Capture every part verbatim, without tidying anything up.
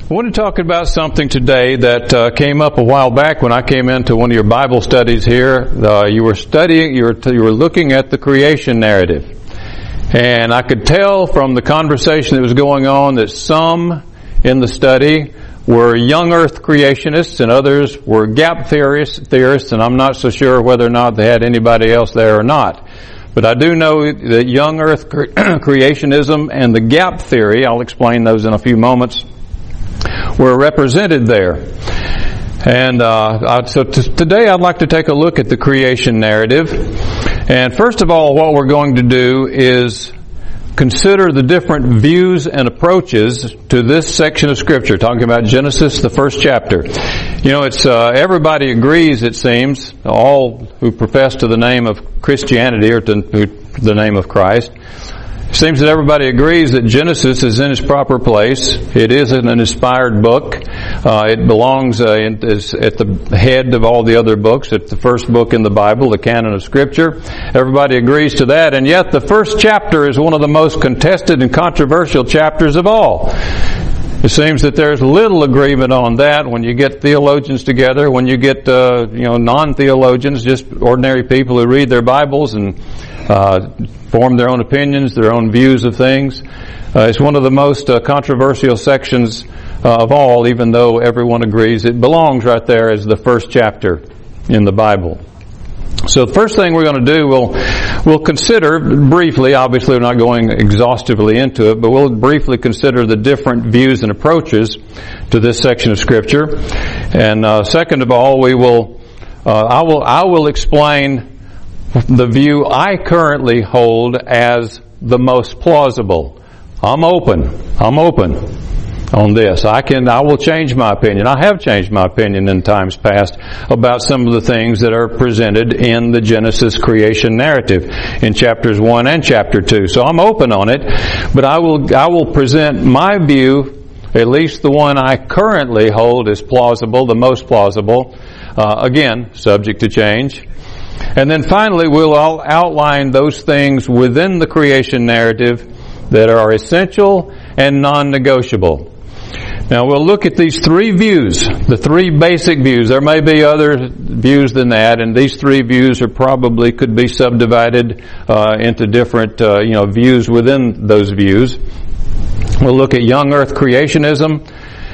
I want to talk about something today that uh, came up a while back when I came into one of your Bible studies here. Uh, you were studying, you were, you were looking at the creation narrative. And I could tell from the conversation that was going on that some in the study were young earth creationists and others were gap theorists, theorists, and I'm not so sure whether or not they had anybody else there or not. But I do know that young earth cre- creationism and the gap theory, I'll explain those in a few moments, were represented there. And uh, so t- today I'd like to take a look at the creation narrative. And first of all, what we're going to do is consider the different views and approaches to this section of Scripture, talking about Genesis, the first chapter. You know, it's uh, everybody agrees, it seems, all who profess to the name of Christianity or to the name of Christ. It seems that everybody agrees that Genesis is in its proper place. It is an inspired book. Uh, it belongs uh, in, is at the head of all the other books. It's the first book in the Bible, the canon of Scripture. Everybody agrees to that. And yet the first chapter is one of the most contested and controversial chapters of all. It seems that there's little agreement on that when you get theologians together, when you get uh, you know non-theologians, just ordinary people who read their Bibles and uh, form their own opinions, their own views of things. Uh, it's one of the most uh, controversial sections uh, of all, even though everyone agrees it belongs right there as the first chapter in the Bible. So the first thing we're going to do, we'll we'll consider briefly, obviously we're not going exhaustively into it, but we'll briefly consider the different views and approaches to this section of Scripture. And uh, second of all, we will uh, I will I will explain the view I currently hold as the most plausible. I'm open. I'm open on this. I can, I will change my opinion. I have changed my opinion in times past about some of the things that are presented in the Genesis creation narrative in chapters one and chapter two. So I'm open on it, but I will, I will present my view, at least the one I currently hold as plausible, the most plausible, uh, again, subject to change. And then finally, we'll all outline those things within the creation narrative that are essential and non-negotiable. Now, we'll look at these three views, the three basic views. There may be other views than that, and these three views are probably could be subdivided uh, into different, uh, you know, views within those views. We'll look at young earth creationism.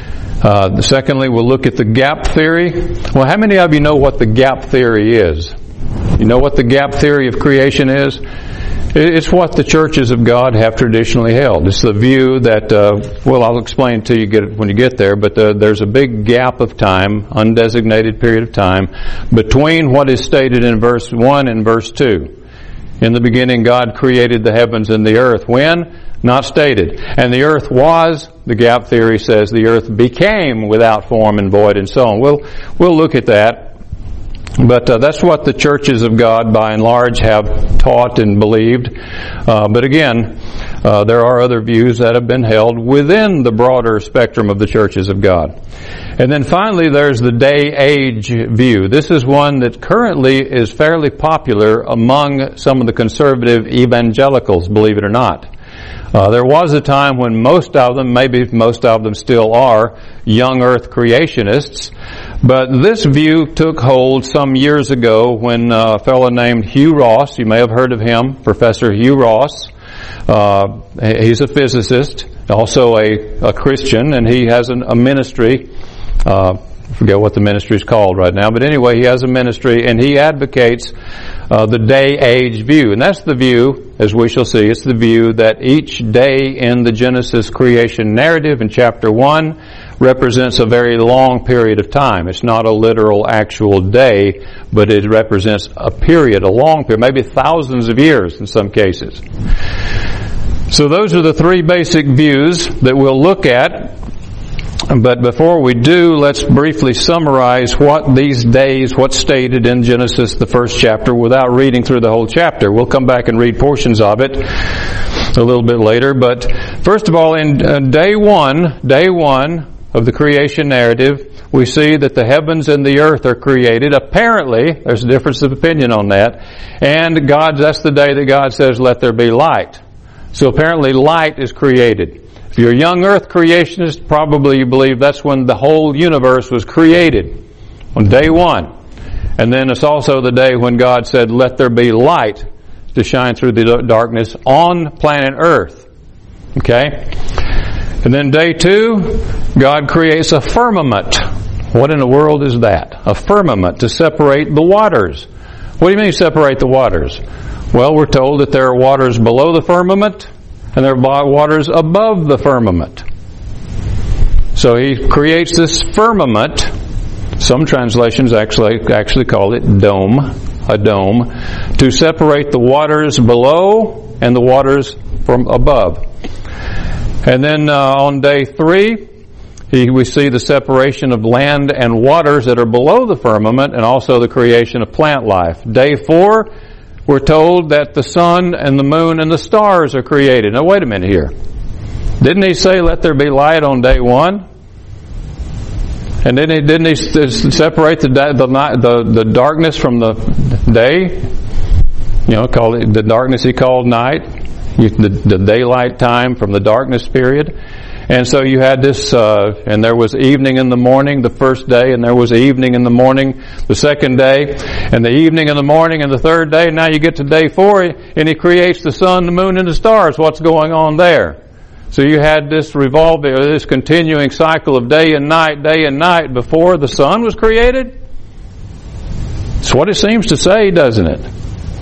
Uh, secondly, we'll look at the gap theory. Well, how many of you know what the gap theory is? You know what the gap theory of creation is? It's what the churches of God have traditionally held. It's the view that, uh, well, I'll explain to you get, when you get there, but uh, there's a big gap of time, undesignated period of time, between what is stated in verse one and verse two. In the beginning, God created the heavens and the earth. When? Not stated. And the earth was, the gap theory says, the earth became without form and void and so on. We'll, we'll look at that. But uh, that's what the churches of God, by and large, have taught and believed. Uh, but again, uh, there are other views that have been held within the broader spectrum of the churches of God. And then finally, there's the day-age view. This is one that currently is fairly popular among some of the conservative evangelicals, believe it or not. Uh, there was a time when most of them, maybe most of them still are, young earth creationists. But this view took hold some years ago when uh, a fellow named Hugh Ross, you may have heard of him, Professor Hugh Ross. Uh, he's a physicist, also a, a Christian, and he has an, a ministry. Uh, I forget what the ministry is called right now, but anyway, he has a ministry, and he advocates uh, the day-age view. And that's the view, as we shall see, it's the view that each day in the Genesis creation narrative in chapter one represents a very long period of time. It's not a literal actual day, but it represents a period, a long period, maybe thousands of years in some cases. So those are the three basic views that we'll look at. But before we do, let's briefly summarize what these days, what's stated in Genesis, the first chapter, without reading through the whole chapter. We'll come back and read portions of it a little bit later. But first of all, in uh, day one, day one of the creation narrative, we see that the heavens and the earth are created. Apparently, there's a difference of opinion on that. And God, that's the day that God says, let there be light. So apparently light is created. If you're a young earth creationist, probably you believe that's when the whole universe was created, on day one. And then it's also the day when God said, let there be light to shine through the darkness on planet Earth. Okay? And then day two, God creates a firmament. What in the world is that? A firmament to separate the waters. What do you mean separate the waters? Well, we're told that there are waters below the firmament and there are waters above the firmament. So He creates this firmament. Some translations actually actually call it dome, a dome, to separate the waters below and the waters from above. And then uh, on day three, he, we see the separation of land and waters that are below the firmament, and also the creation of plant life. Day four, we're told that the sun and the moon and the stars are created. Now wait a minute here. Didn't He say, let there be light on day one? And didn't He, didn't he separate the, the, the, the darkness from the day? You know, call it the darkness He called night. The, the daylight time from the darkness period. And so you had this, uh, and there was evening in the morning the first day, and there was evening in the morning the second day, and the evening in the morning and the third day. Now you get to day four, and He creates the sun, the moon, and the stars. What's going on there? So you had this revolving, or this continuing cycle of day and night, day and night before the sun was created? It's what it seems to say, doesn't it?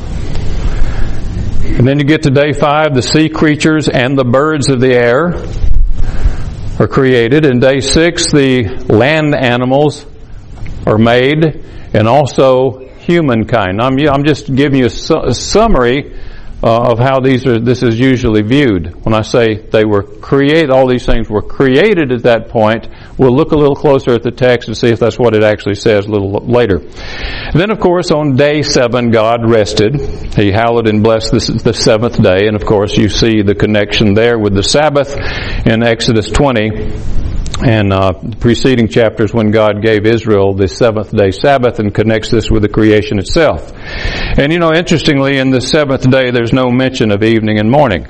And then you get to day five, the sea creatures and the birds of the air are created. And day six, the land animals are made, and also humankind. I'm, I'm just giving you a, su- a summary uh, of how these are. This is usually viewed. When I say they were created, all these things were created at that point. We'll look a little closer at the text and see if that's what it actually says a little later. And then, of course, on day seven, God rested. He hallowed and blessed this, the seventh day. And, of course, you see the connection there with the Sabbath in Exodus twenty and uh, preceding chapters when God gave Israel the seventh day Sabbath and connects this with the creation itself. And, you know, interestingly, in the seventh day, there's no mention of evening and morning.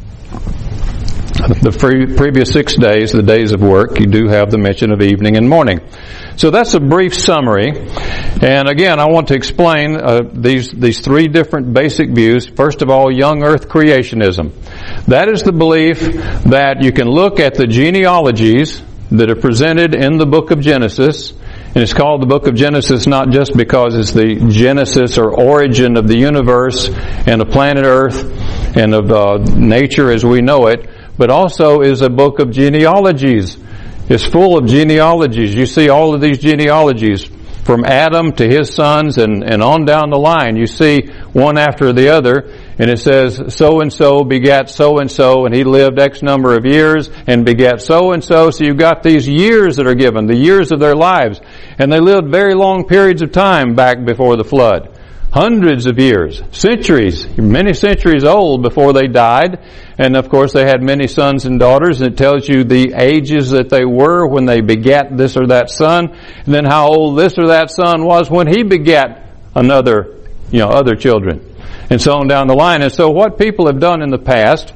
The pre- previous six days, the days of work, you do have the mention of evening and morning. So that's a brief summary. And again, I want to explain uh, these these three different basic views. First of all, young earth creationism. That is the belief that you can look at the genealogies that are presented in the book of Genesis. And it's called the book of Genesis not just because it's the genesis or origin of the universe and of planet Earth and of uh, nature as we know it, but also is a book of genealogies. It's full of genealogies. You see all of these genealogies from Adam to his sons and, and on down the line. You see one after the other, and it says, so-and-so begat so-and-so, and he lived X number of years and begat so-and-so. So you've got these years that are given, the years of their lives. And they lived very long periods of time back before the flood. Hundreds of years, centuries, many centuries old before they died. And of course they had many sons and daughters, and it tells you the ages that they were when they begat this or that son, and then how old this or that son was when he begat another, you know, other children, and so on down the line. And so what people have done in the past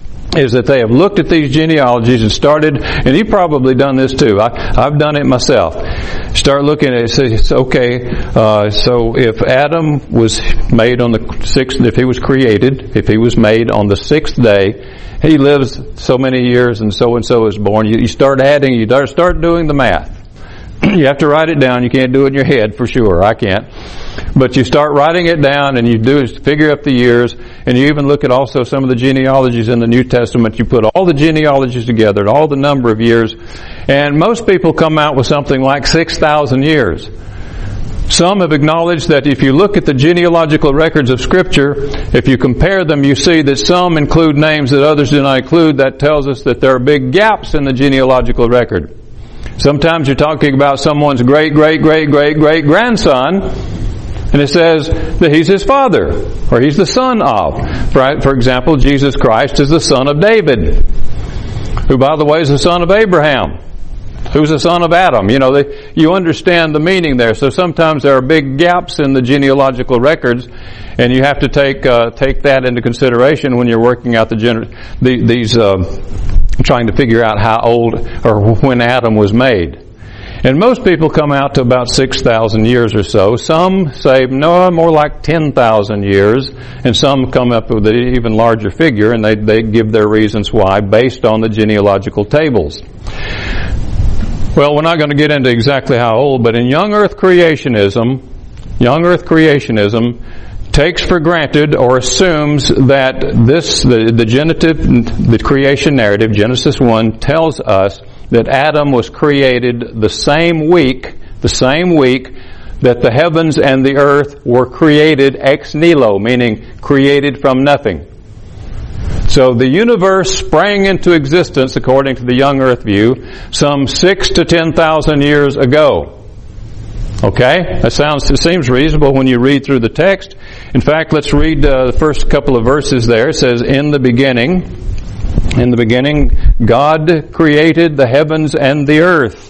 is that they have looked at these genealogies and started, and you've probably done this too. I, I've done it myself. Start looking at it, say, it's okay, uh, so if Adam was made on the sixth, if he was created, if he was made on the sixth day, he lives so many years and so and so is born. You, you start adding, you start doing the math. You have to write it down. You can't do it in your head for sure. I can't. But you start writing it down and you do figure up the years, and you even look at also some of the genealogies in the New Testament. You put all the genealogies together and all the number of years, and most people come out with something like six thousand years. Some have acknowledged that if you look at the genealogical records of Scripture, if you compare them, you see that some include names that others do not include. That tells us that there are big gaps in the genealogical record. Sometimes you're talking about someone's great, great, great, great, great grandson, and it says that he's his father, or he's the son of. Right? For example, Jesus Christ is the son of David, who, by the way, is the son of Abraham, who's the son of Adam. You know, they, you understand the meaning there. So sometimes there are big gaps in the genealogical records, and you have to take uh, take that into consideration when you're working out the, gener- the these uh, trying to figure out how old or when Adam was made. And most people come out to about six thousand years or so. Some say, no, more like ten thousand years. And some come up with an even larger figure, and they, they give their reasons why based on the genealogical tables. Well, we're not going to get into exactly how old, but in young earth creationism, young earth creationism takes for granted or assumes that this, the, the genitive, the creation narrative, Genesis one, tells us that Adam was created the same week, the same week that the heavens and the earth were created ex nihilo, meaning created from nothing. So the universe sprang into existence, according to the young earth view, some six to ten thousand years ago. Okay? That sounds, it seems reasonable when you read through the text. In fact, let's read uh, the first couple of verses there. It says, in the beginning, in the beginning, God created the heavens and the earth.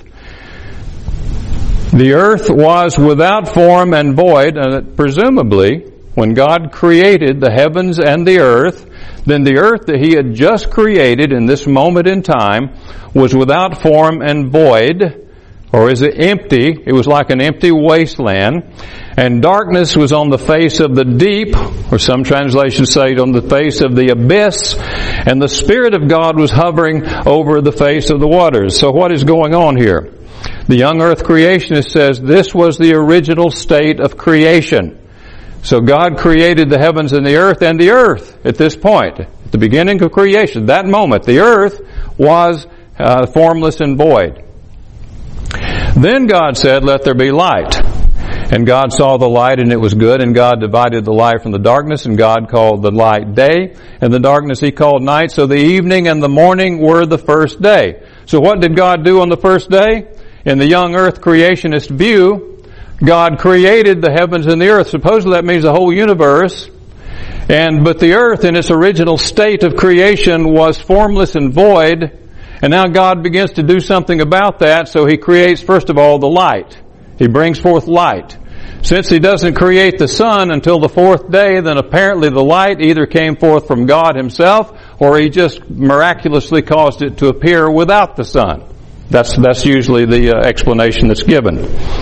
The earth was without form and void, and presumably, when God created the heavens and the earth, then the earth that He had just created in this moment in time was without form and void, or is it empty? It was like an empty wasteland. And darkness was on the face of the deep, or some translations say on the face of the abyss, and the Spirit of God was hovering over the face of the waters. So what is going on here? The young earth creationist says this was the original state of creation. So God created the heavens and the earth, and the earth at this point, at the beginning of creation, that moment, the earth was uh, formless and void. Then God said, let there be light. And God saw the light, and it was good, and God divided the light from the darkness, and God called the light day, and the darkness He called night. So the evening and the morning were the first day. So what did God do on the first day? In the young earth creationist view, God created the heavens and the earth. Supposedly that means the whole universe. And but the earth in its original state of creation was formless and void. And now God begins to do something about that, so He creates, first of all, the light. He brings forth light. Since He doesn't create the sun until the fourth day, then apparently the light either came forth from God Himself, or He just miraculously caused it to appear without the sun. That's, that's usually the uh, explanation that's given.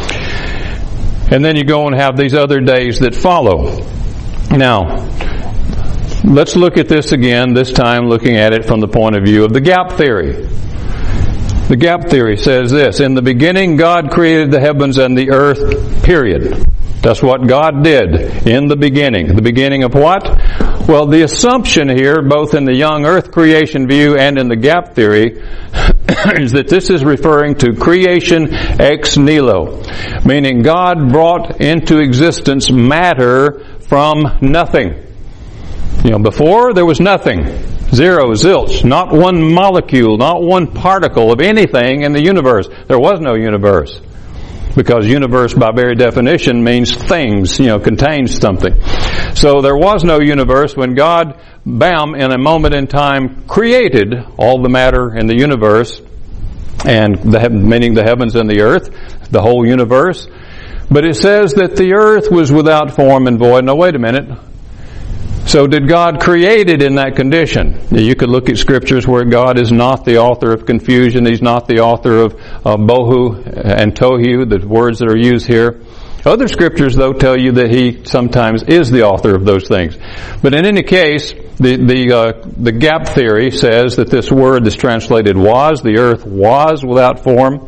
And then you go and have these other days that follow. Now, let's look at this again, this time looking at it from the point of view of the gap theory. The gap theory says this, in the beginning God created the heavens and the earth, period. That's what God did in the beginning. The beginning of what? Well, the assumption here, both in the young earth creation view and in the gap theory, is that this is referring to creation ex nihilo, meaning God brought into existence matter from nothing. You know, before there was nothing. Zero, zilch, not one molecule, not one particle of anything in the universe. There was no universe. Because universe by very definition means things, you know, contains something. So there was no universe when God, bam, in a moment in time, created all the matter in the universe, and the, meaning the heavens and the earth, the whole universe. But it says that the earth was without form and void. Now wait a minute. So did God create it in that condition? You could look at scriptures where God is not the author of confusion. He's not the author of uh, bohu and tohu, the words that are used here. Other scriptures, though, tell you that He sometimes is the author of those things. But in any case, the the uh, the gap theory says that this word that's translated was, the earth was without form,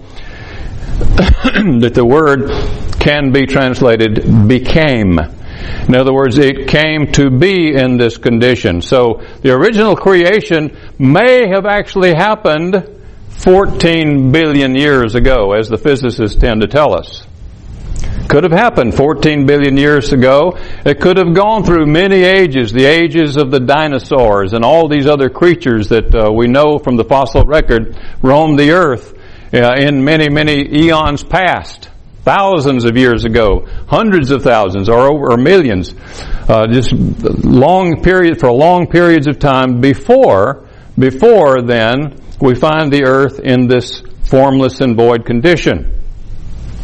that the word can be translated became. In other words, it came to be in this condition. So the original creation may have actually happened fourteen billion years ago, as the physicists tend to tell us. Could have happened fourteen billion years ago. It could have gone through many ages, the ages of the dinosaurs and all these other creatures that uh, we know from the fossil record roamed the earth uh, in many, many eons past. Thousands of years ago, hundreds of thousands, or over or millions, uh, just long period for long periods of time before, before then we find the earth in this formless and void condition.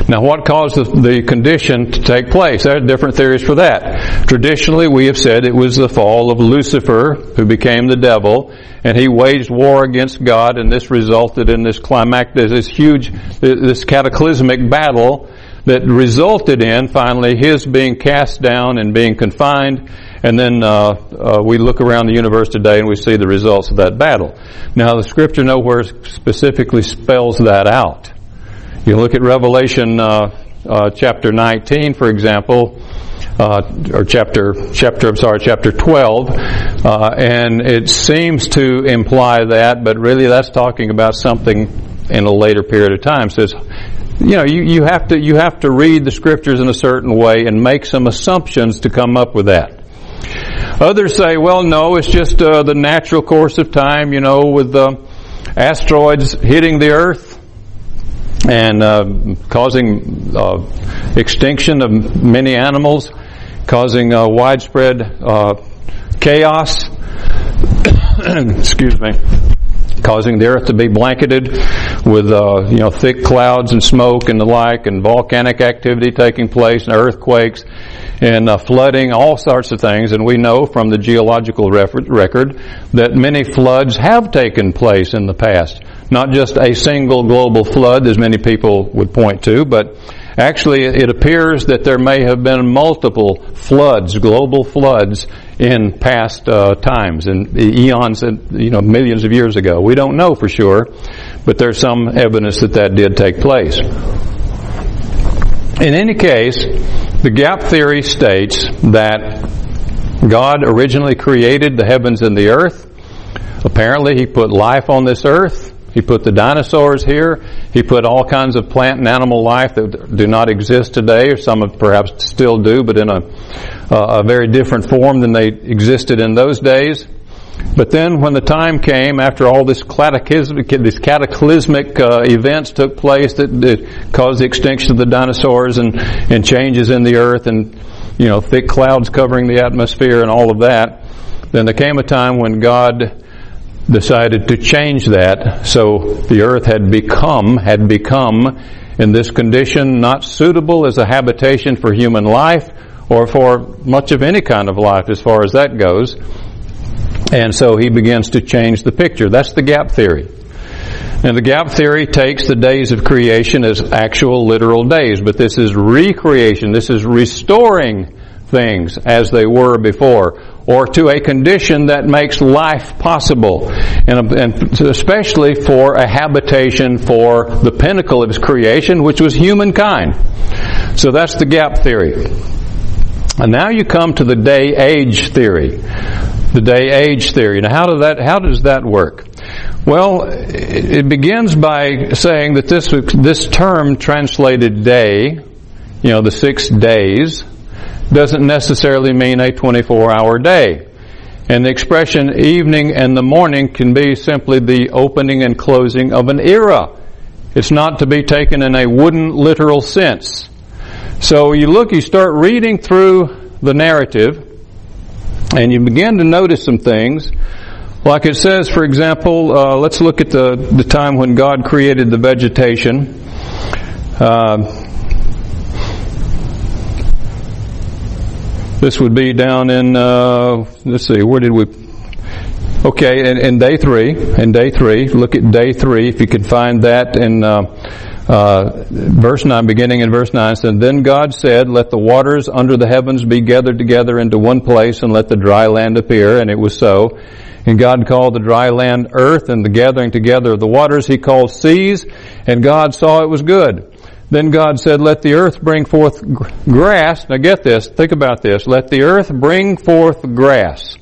Now, what caused the, the condition to take place? There are different theories for that. Traditionally, we have said it was the fall of Lucifer, who became the devil, and he waged war against God, and this resulted in this climactic, this huge, this cataclysmic battle that resulted in, finally, his being cast down and being confined. And then uh, uh, we look around the universe today and we see the results of that battle. Now, the Scripture nowhere specifically spells that out. You look at Revelation uh, uh, chapter nineteen, for example, uh, or chapter chapter I'm sorry, chapter twelve, uh, and it seems to imply that, but really that's talking about something in a later period of time. It says, you know, you, you have to you have to read the Scriptures in a certain way and make some assumptions to come up with that. Others say, well, no, it's just uh, the natural course of time, you know, with uh, asteroids hitting the Earth and uh, causing uh, extinction of many animals, causing uh, widespread uh, chaos, excuse me, causing the earth to be blanketed with uh, you know thick clouds and smoke and the like, and volcanic activity taking place, and earthquakes, and uh, flooding, all sorts of things. And we know from the geological record that many floods have taken place in the past. Not just a single global flood, as many people would point to, but actually it appears that there may have been multiple floods, global floods, in past uh, times, and eons, and, you know, millions of years ago. We don't know for sure, but there's some evidence that that did take place. In any case, the gap theory states that God originally created the heavens and the earth. Apparently, He put life on this earth. He put the dinosaurs here. He put all kinds of plant and animal life that do not exist today, or some of perhaps still do, but in a, uh, a very different form than they existed in those days. But then when the time came, after all this cataclysmic, these cataclysmic uh, events took place that, that caused the extinction of the dinosaurs and, and changes in the earth and, you know, thick clouds covering the atmosphere and all of that, then there came a time when God decided to change that. So the earth had become, had become in this condition not suitable as a habitation for human life or for much of any kind of life as far as that goes. And so He begins to change the picture. That's the gap theory. And the gap theory takes the days of creation as actual literal days, but this is recreation. This is restoring things as they were before, or to a condition that makes life possible, and, and especially for a habitation for the pinnacle of His creation, which was humankind. So that's the gap theory. And now you come to the day-age theory. The day-age theory. Now, how does that how does that work? Well, it begins by saying that this this term translated day, you know, the six days, doesn't necessarily mean a twenty-four hour day. And the expression evening and the morning can be simply the opening and closing of an era. It's not to be taken in a wooden literal sense. So you look, you start reading through the narrative, and you begin to notice some things. Like it says, for example, uh, let's look at the, the time when God created the vegetation. Uh, This would be down in, uh, let's see, where did we, okay, in, in day three, in day three, look at day three, if you can find that in, uh, uh, verse nine, beginning in verse nine, says, Then God said, Let the waters under the heavens be gathered together into one place, and let the dry land appear, and it was so. And God called the dry land earth, and the gathering together of the waters He called seas, and God saw it was good. Then God said, Let the earth bring forth grass. Now get this, think about this. Let the earth bring forth grass.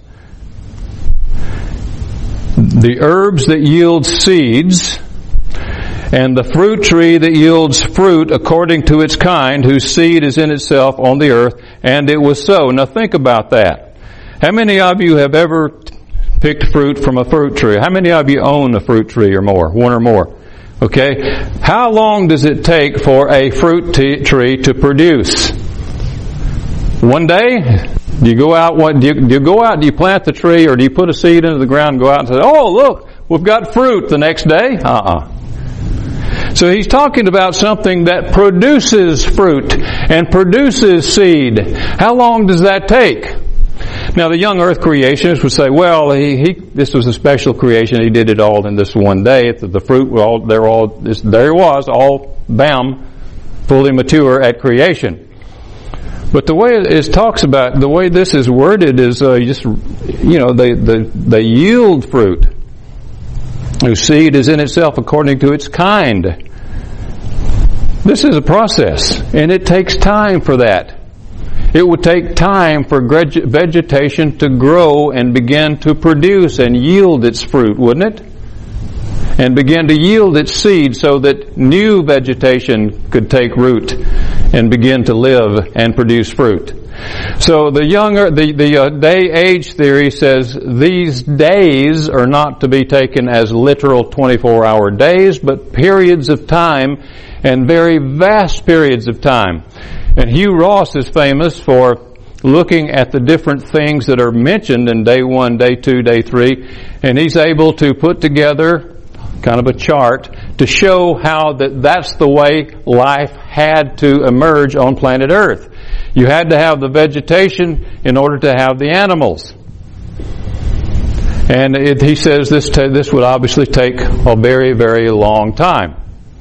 The herbs that yield seeds, and the fruit tree that yields fruit according to its kind, whose seed is in itself on the earth. And it was so. Now think about that. How many of you have ever picked fruit from a fruit tree? How many of you own a fruit tree or more? One or more? Okay, how long does it take for a fruit t- tree to produce? One day? Do you go out? What do you, do you go out? Do you plant the tree, or do you put a seed into the ground and go out and say, "Oh, look, we've got fruit"? The next day? Uh-uh. So he's talking about something that produces fruit and produces seed. How long does that take? Now the young earth creationists would say, well, he, he this was a special creation. He did it all in this one day. The, the fruit were all there. All this, there it was, all bam, fully mature at creation. But the way it talks about, the way this is worded is uh, just, you know, they, they, they yield fruit, whose seed is in itself according to its kind. This is a process, and it takes time for that. It would take time for vegetation to grow and begin to produce and yield its fruit, wouldn't it? And begin to yield its seed so that new vegetation could take root and begin to live and produce fruit. So the younger, the, the uh, day-age theory says these days are not to be taken as literal twenty-four hour days, but periods of time, and very vast periods of time. And Hugh Ross is famous for looking at the different things that are mentioned in day one, day two, day three, and he's able to put together kind of a chart to show how that that's the way life had to emerge on planet Earth. You had to have the vegetation in order to have the animals. And it, he says this ta- this would obviously take a very, very long time.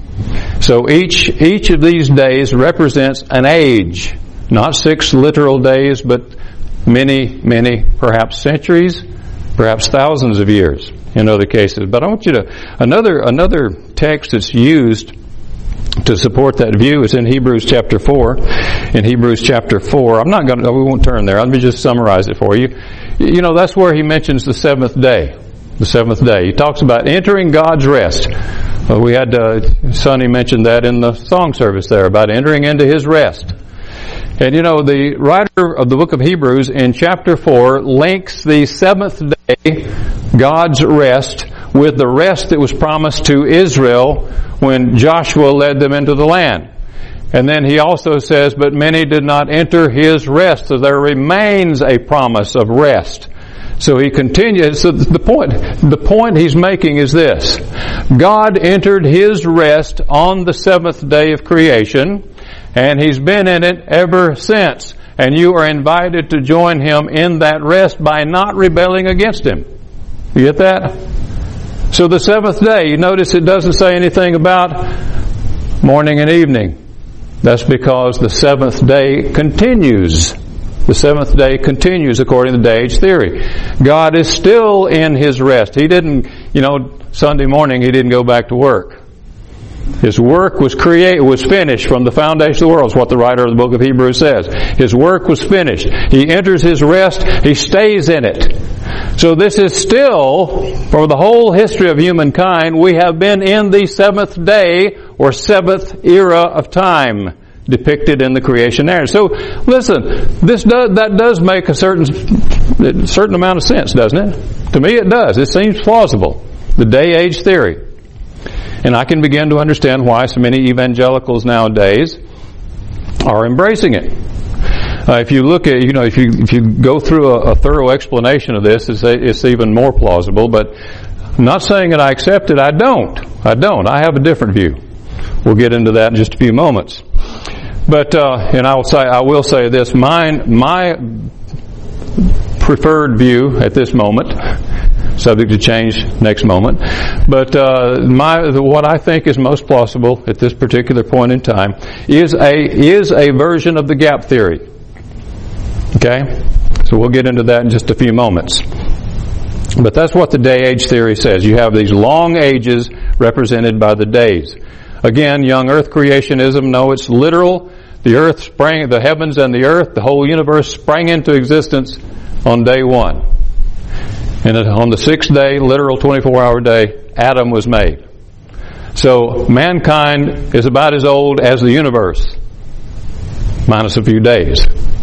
So each each of these days represents an age, not six literal days, but many, many, perhaps centuries, perhaps thousands of years in other cases. But I want you to, another another text that's used to support that view is in Hebrews chapter four. In Hebrews chapter four, I'm not going to, we won't turn there. Let me just summarize it for you. You know, that's where he mentions the seventh day. The seventh day. He talks about entering God's rest. Uh, we had, uh, Sonny mentioned that in the song service there, about entering into His rest. And you know, the writer of the book of Hebrews in chapter four links the seventh day, God's rest, with the rest that was promised to Israel when Joshua led them into the land. And then he also says, but many did not enter His rest, so there remains a promise of rest. So he continues, so the point, the point he's making is this. God entered His rest on the seventh day of creation, and He's been in it ever since. And you are invited to join Him in that rest by not rebelling against Him. You get that? So the seventh day, you notice it doesn't say anything about morning and evening. That's because the seventh day continues. The seventh day continues according to day-age theory. God is still in His rest. He didn't, you know, Sunday morning He didn't go back to work. His work was created, was finished from the foundation of the world, is what the writer of the book of Hebrews says. His work was finished. He enters His rest. He stays in it. So this is still, for the whole history of humankind, we have been in the seventh day or seventh era of time depicted in the creation narrative. So listen, this does, that does make a certain, a certain amount of sense, doesn't it? To me it does. It seems plausible. The day-age theory. And I can begin to understand why so many evangelicals nowadays are embracing it. Uh, if you look at, you know, if you if you go through a, a thorough explanation of this, it's, a, it's even more plausible. But I'm not saying that I accept it. I don't. I don't. I have a different view. We'll get into that in just a few moments. But uh, and I will say I will say this: mine, my preferred view at this moment, subject to change next moment. But uh, my what I think is most plausible at this particular point in time is a is a version of the gap theory. Okay, so we'll get into that in just a few moments. But that's what the day-age theory says. You have these long ages represented by the days. Again, young earth creationism, no, it's literal. The earth sprang, the heavens and the earth, the whole universe sprang into existence on day one. And on the sixth day, literal twenty-four hour day, Adam was made. So mankind is about as old as the universe, minus a few days.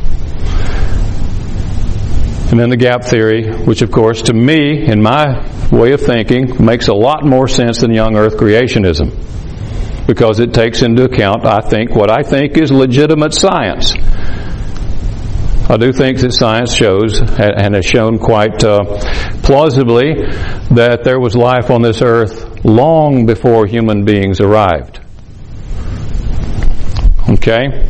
And then the gap theory, which of course to me, in my way of thinking, makes a lot more sense than young earth creationism. Because it takes into account, I think, what I think is legitimate science. I do think that science shows, and has shown quite uh, plausibly that there was life on this earth long before human beings arrived. Okay?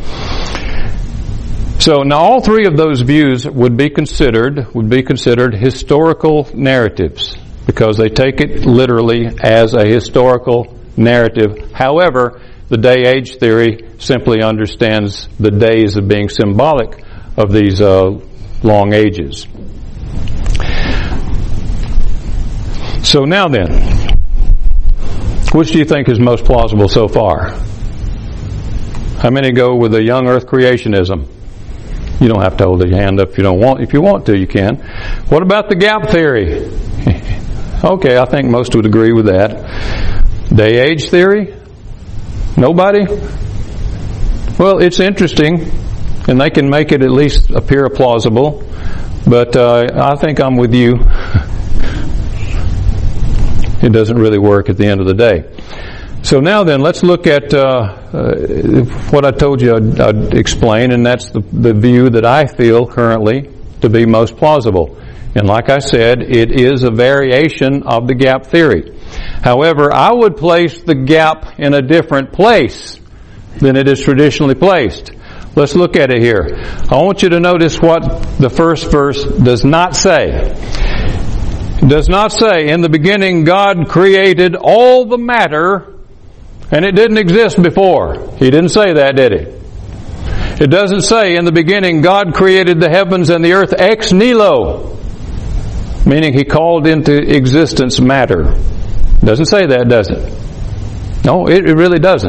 So now all three of those views would be considered would be considered historical narratives, because they take it literally as a historical narrative. However, the day-age theory simply understands the days of being symbolic of these uh, long ages. So now then, which do you think is most plausible so far? How many go with the young earth creationism? You don't have to hold your hand up if you don't want. If you want to, you can. What about the gap theory? Okay, I think most would agree with that. Day-age theory? Nobody? Well, it's interesting, and they can make it at least appear plausible, but uh, I think I'm with you. It doesn't really work at the end of the day. So now then, let's look at uh, uh, what I told you I'd, I'd explain, and that's the, the view that I feel currently to be most plausible. And like I said, it is a variation of the gap theory. However, I would place the gap in a different place than it is traditionally placed. Let's look at it here. I want you to notice what the first verse does not say. It does not say, in the beginning God created all the matter and it didn't exist before. He didn't say that, did he? It doesn't say, in the beginning God created the heavens and the earth ex nihilo, meaning He called into existence matter. It doesn't say that, does it? No, it, it really doesn't.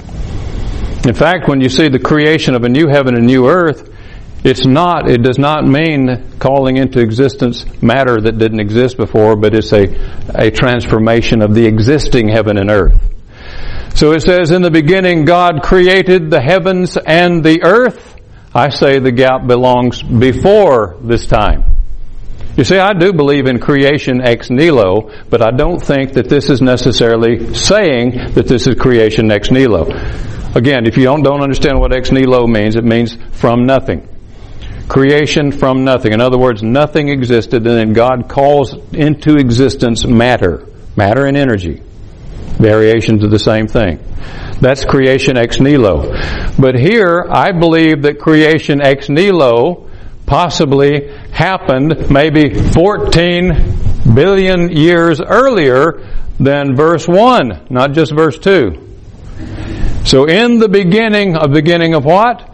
In fact, when you see the creation of a new heaven and new earth, it's not, it does not mean calling into existence matter that didn't exist before, but it's a, a transformation of the existing heaven and earth. So it says, in the beginning God created the heavens and the earth. I say the gap belongs before this time. You see, I do believe in creation ex nihilo, but I don't think that this is necessarily saying that this is creation ex nihilo. Again, if you don't, don't understand what ex nihilo means, it means from nothing. Creation from nothing. In other words, nothing existed, and then God calls into existence matter. Matter and energy. Variations of the same thing. That's creation ex nihilo. But here, I believe that creation ex nihilo possibly happened maybe fourteen billion years earlier than verse one, not just verse two. So in the beginning of beginning of what?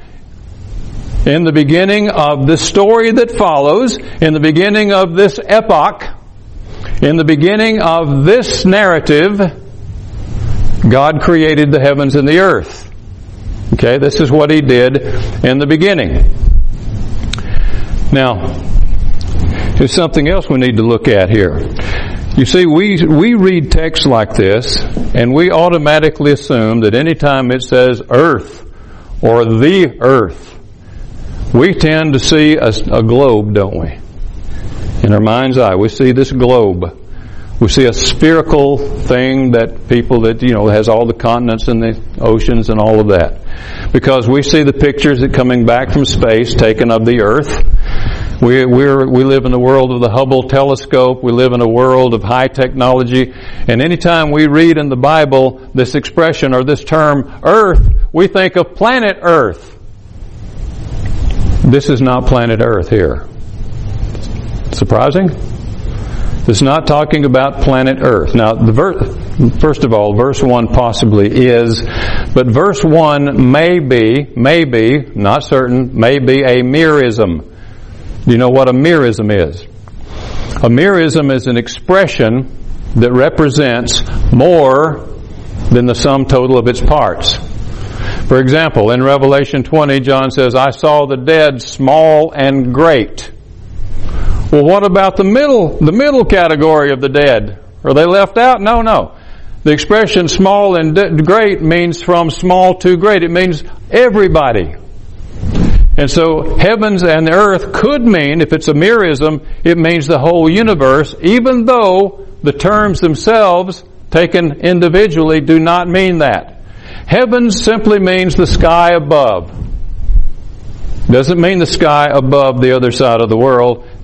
In the beginning of the story that follows, in the beginning of this epoch, in the beginning of this narrative, God created the heavens and the earth. Okay, this is what He did in the beginning. Now, there's something else we need to look at here. You see, we we read texts like this, and we automatically assume that anytime it says earth or the earth, we tend to see a, a globe, don't we? In our mind's eye, we see this globe. We see a spherical thing that people that, you know, has all the continents and the oceans and all of that. Because we see the pictures that coming back from space taken of the earth. We we're, we live in the world of the Hubble telescope. We live in a world of high technology. And anytime we read in the Bible this expression or this term, earth, we think of planet Earth. This is not planet Earth here. Surprising? It's not talking about planet Earth. Now, the ver- first of all, verse one possibly is, but verse one may be, may be, not certain, may be a merism. Do you know what a merism is? A merism is an expression that represents more than the sum total of its parts. For example, in Revelation twenty, John says, I saw the dead small and great. Well, what about the middle, the middle category of the dead? Are they left out? No, no. The expression small and de- great means from small to great. It means everybody. And so heavens and the earth could mean, if it's a merism, it means the whole universe, even though the terms themselves, taken individually, do not mean that. Heavens simply means the sky above. Doesn't mean the sky above the other side of the world.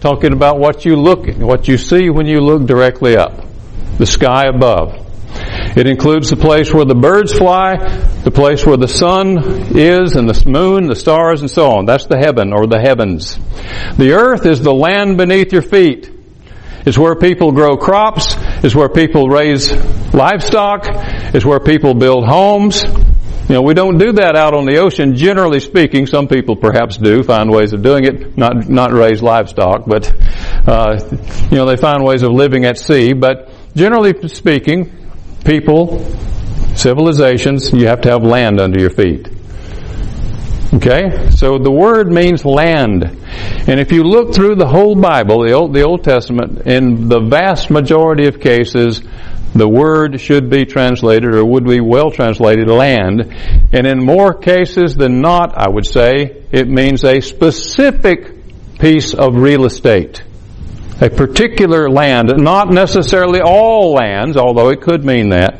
talking about what you look, what you see when you look directly up, the sky above. It includes the place where the birds fly, the place where the sun is, and the moon, the stars, and so on. That's the heaven, or the heavens. The earth is the land beneath your feet. It's where people grow crops. It's where people raise livestock. It's where people build homes. You know, we don't do that out on the ocean, generally speaking. Some people perhaps do find ways of doing it, not not raise livestock, but uh, you know, they find ways of living at sea. But generally speaking, people, civilizations, you have to have land under your feet. Okay? So the word means land. And if you look through the whole Bible, the Old, the Old Testament, in the vast majority of cases, the word should be translated, or would be well translated, land. And in more cases than not, I would say, it means a specific piece of real estate. A particular land, not necessarily all lands, although it could mean that.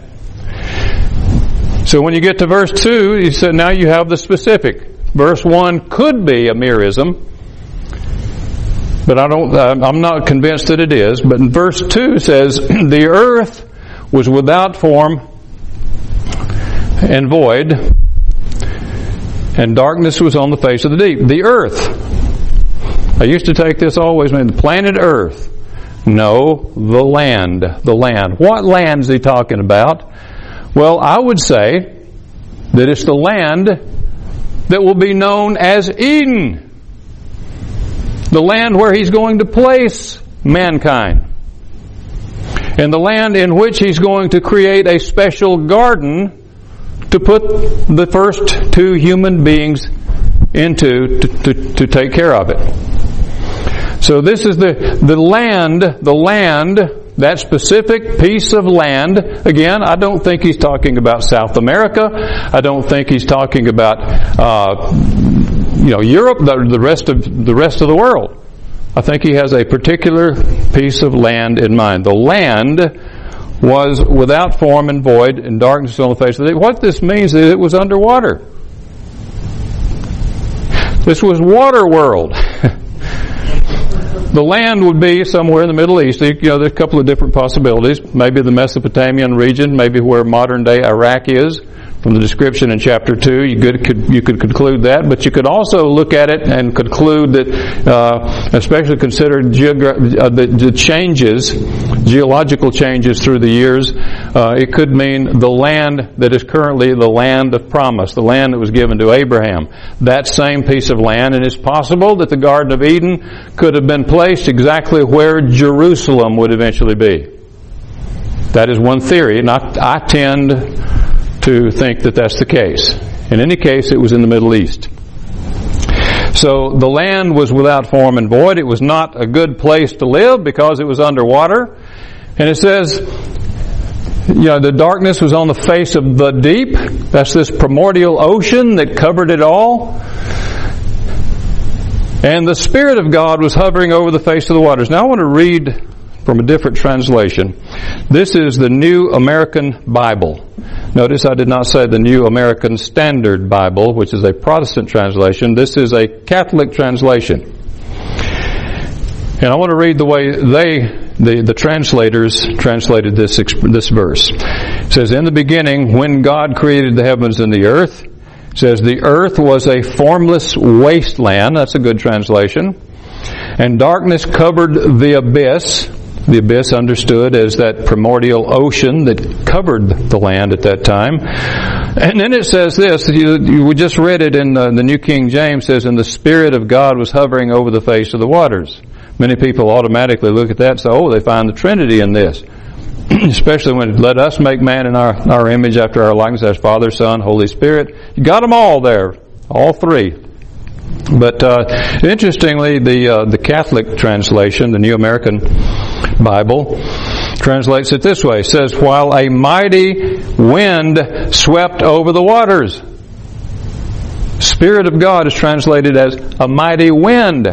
So when you get to verse two, he said, now you have the specific. Verse one could be a merism, but I don't, I'm not convinced that it is. But in verse two says, the earth was without form and void, and darkness was on the face of the deep. The earth. I used to take this always mean the planet Earth. No, the land. The land. What land is he talking about? Well, I would say that it's the land that will be known as Eden. The land where he's going to place mankind. And the land in which he's going to create a special garden to put the first two human beings into to, to, to take care of it. So this is the, the land, the land, that specific piece of land. Again, I don't think he's talking about South America. I don't think he's talking about, uh, you know, Europe, the, the rest of the rest of the world. I think he has a particular piece of land in mind. The land was without form and void, and darkness on the face of it. What this means is it was underwater. This was water world. The land would be somewhere in the Middle East. You know, there's a couple of different possibilities. Maybe the Mesopotamian region, maybe where modern-day Iraq is. From the description in chapter two, you could, could you could conclude that, but you could also look at it and conclude that, uh, especially consider geogra- uh, the, the changes, geological changes through the years, uh, it could mean the land that is currently the land of promise, the land that was given to Abraham. That same piece of land, and it's possible that the Garden of Eden could have been placed exactly where Jerusalem would eventually be. That is one theory, and I, I tend to think that that's the case. In any case, it was in the Middle East. So the land was without form and void. It was not a good place to live because it was underwater. And it says, you know, the darkness was on the face of the deep. That's this primordial ocean that covered it all. And the Spirit of God was hovering over the face of the waters. Now I want to read from a different translation. This is the New American Bible. Notice I did not say the New American Standard Bible, which is a Protestant translation. This is a Catholic translation. And I want to read the way they, the, the translators, translated this, this verse. It says, in the beginning, when God created the heavens and the earth, it says, the earth was a formless wasteland. That's a good translation. And darkness covered the abyss. The abyss understood as that primordial ocean that covered the land at that time. And then it says this, you, you just read it in the, the New King James, says, and the Spirit of God was hovering over the face of the waters. Many people automatically look at that and say, oh, they find the Trinity in this. Especially when, let us make man in our, our image after our likeness, as Father, Son, Holy Spirit. You got them all there, all three. But uh, interestingly, the uh, the Catholic translation, the New American Bible, translates it this way. It says, while a mighty wind swept over the waters. Spirit of God is translated as a mighty wind.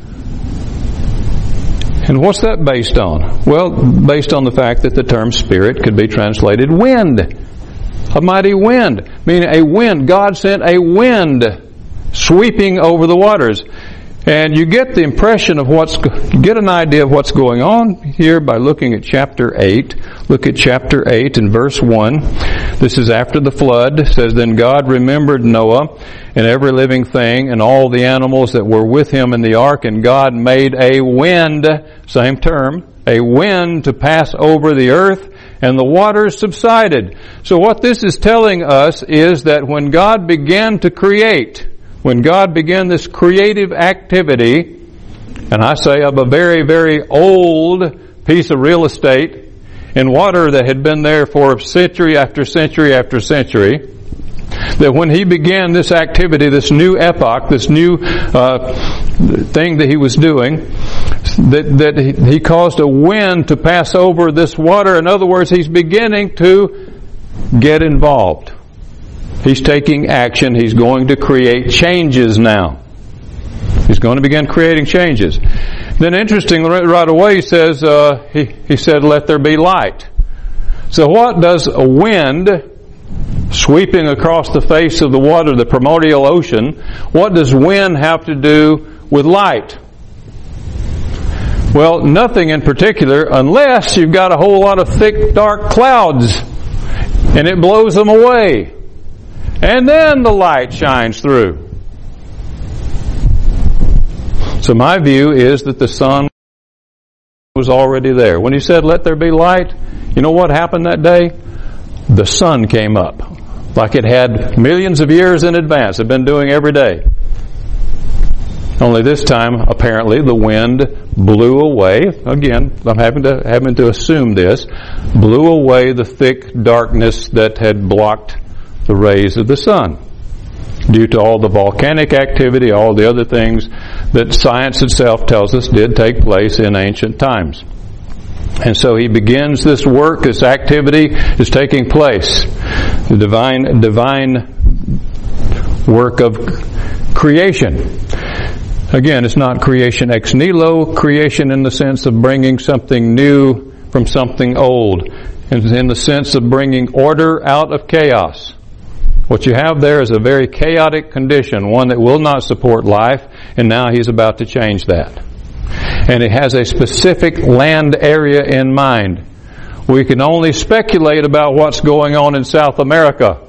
And what's that based on? Well, based on the fact that the term spirit could be translated wind. A mighty wind. Meaning a wind. God sent a wind sweeping over the waters. And you get the impression of what's, you get an idea of what's going on here by looking at chapter eight. Look at chapter eight and verse one. This is after the flood. It says, "Then God remembered Noah and every living thing and all the animals that were with him in the ark, and God made a wind," same term, "a wind to pass over the earth, and the waters subsided." So what this is telling us is that when God began to create, when God began this creative activity, and I say of a very, very old piece of real estate in water that had been there for century after century after century, that when He began this activity, this new epoch, this new uh, thing that He was doing, that, that he, he caused a wind to pass over this water. In other words, He's beginning to get involved. He's taking action. He's going to create changes now. He's going to begin creating changes. Then interestingly, right away he says, uh, he, he said, "Let there be light." So what does a wind sweeping across the face of the water, the primordial ocean, what does wind have to do with light? Well, nothing in particular, unless you've got a whole lot of thick, dark clouds, and it blows them away. And then the light shines through. So my view is that the sun was already there. When He said, "Let there be light," you know what happened that day? The sun came up, like it had millions of years in advance. It had been doing every day. Only this time, apparently, the wind blew away. Again, I'm having to having to assume this. Blew away the thick darkness that had blocked the rays of the sun, due to all the volcanic activity, all the other things that science itself tells us did take place in ancient times. And so He begins this work, this activity is taking place. The divine, divine work of creation. Again, it's not creation ex nihilo, creation in the sense of bringing something new from something old, and in the sense of bringing order out of chaos. What you have there is a very chaotic condition, one that will not support life, and now He's about to change that. And it has a specific land area in mind. We can only speculate about what's going on in South America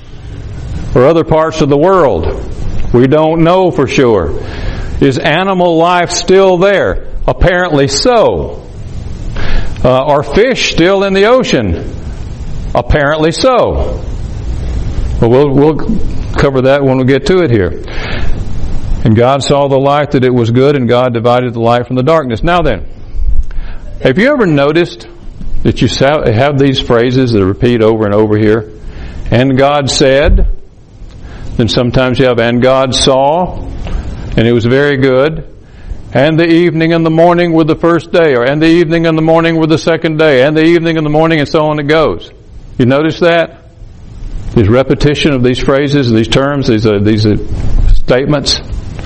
or other parts of the world. We don't know for sure. Is animal life still there? Apparently so. Uh, are fish still in the ocean? Apparently so. Well, we'll, we'll cover that when we get to it here. And God saw the light that it was good, and God divided the light from the darkness. Now then, have you ever noticed that you have these phrases that repeat over and over here? And God said. Then sometimes you have, and God saw, and it was very good. And the evening and the morning were the first day, or and the evening and the morning were the second day, and the evening and the morning, and so on it goes. You notice that? These repetition of these phrases, these terms, these uh, these uh, statements.